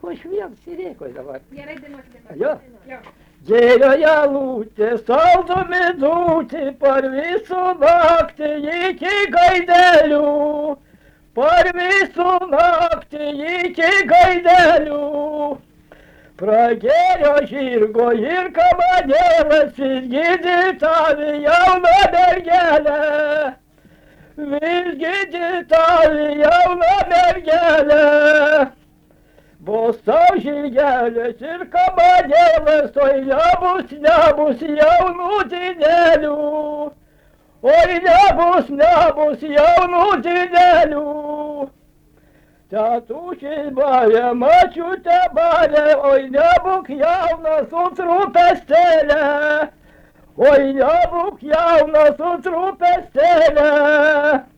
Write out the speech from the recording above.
Pošvijam si rekao dabar. Gerai dainuokite. Jo. Jo. Gėrioje lūtė, saldomi dzūti, par visų naktį iki gaidelių. Par visų naktį iki gaidelių. Pragėrio žirgo ir kamanėlas, vis gydytavi jauną mergelę. Vis gydytavi jauną mergelę. Bus tau žirgelės ir kamanėlas, oi nebus jaunų didelių. Oi nebus jaunų didelių. Tatušis barė, mačiutė barė, oi nebūk jaunas sutrupestėlė. Oi nebūk jaunas sutrupestėlė.